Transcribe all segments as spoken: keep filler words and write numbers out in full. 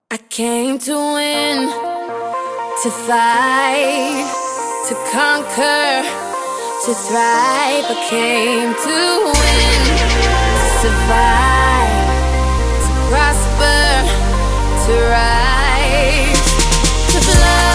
I came to win, to fight, to conquer, to thrive. I came to win, to survive, to prosper, to rise, to fly.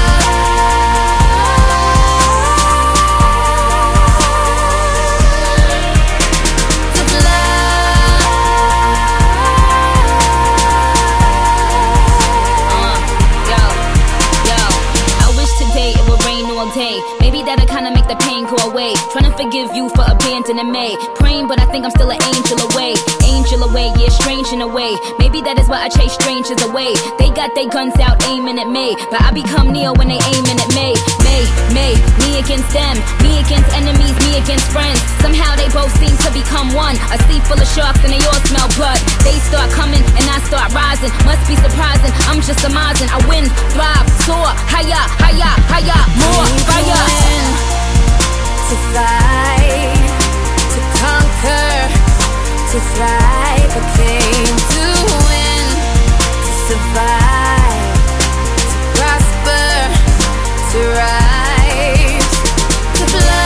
Day. Maybe that'll kinda make the pain go away. Trying to forgive you for abandoning me. Praying, but I think I'm still an angel away. Angel away, yeah, strange in a way. Maybe that is why I chase strangers away. They got their guns out aiming at me, but I become Neo when they aiming at me. Me, me, me against them. Me against enemies, me against friends. Somehow they both seem to become one. A sea full of sharks and they all smell blood. They start coming and I start rising. Must be surprising, I'm just surmising. I win, thrive, soar, higher, higher, higher, more. To win, to fight, to conquer, to thrive. I came to win, to survive, to prosper, to rise, to fly.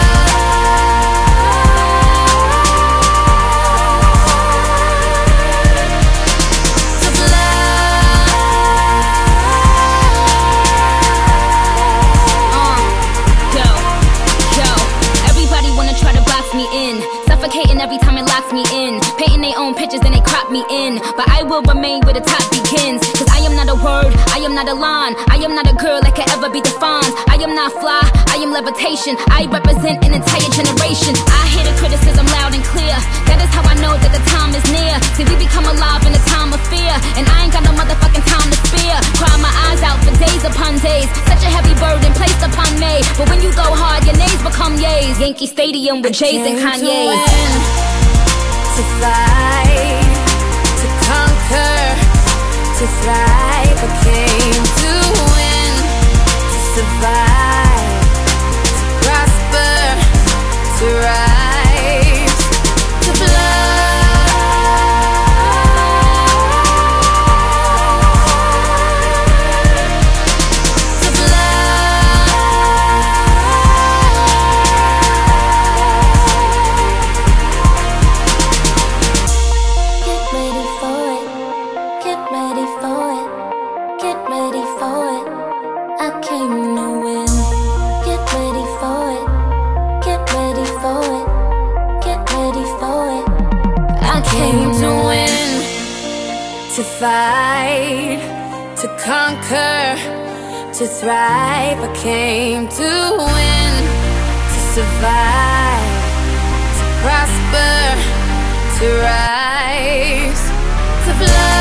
Every time it locks me in, painting their own pictures and they crop me in. But I will remain where the top begins, cause I am not a word, I am not a line, I am not a girl that can ever be defined. I am not fly, I am levitation. I represent an entire generation. I hear the criticism loud and clear. That is how I know that the time is near. See, we become alive in a time of fear, and I ain't got no motherfucking time to spare. Cry my eyes out for days upon days. Such a heavy burden placed upon me, but when you go hard, your nays become yays. Yankee Stadium with Jays and Kanye's. To fight, to conquer, to thrive. I came to win, to survive, to prosper, to rise, to fly. To fight, to conquer, to thrive. I came to win, to survive, to prosper, to rise, to fly.